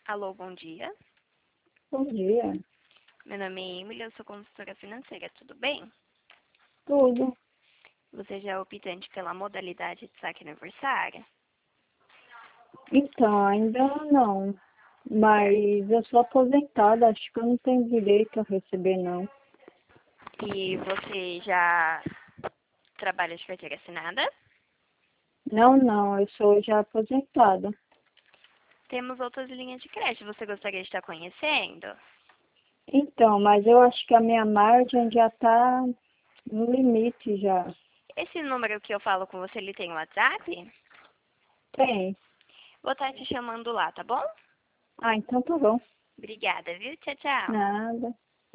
Alô, bom dia. Bom dia. Meu nome é Emily, eu sou consultora financeira, tudo bem? Tudo. Você já é optante pela modalidade de saque aniversário? Então, ainda não. Mas eu sou aposentada, acho que eu não tenho direito a receber, não. E você já trabalha de carteira assinada? Não, eu sou já aposentada. Temos outras linhas de crédito, você gostaria de estar conhecendo? Então, mas eu acho que a minha margem já está no limite já. Esse número que eu falo com você, ele tem WhatsApp? Tem. Vou estar te chamando lá, tá bom? Ah, então tá bom. Obrigada, viu? Tchau, tchau. Nada.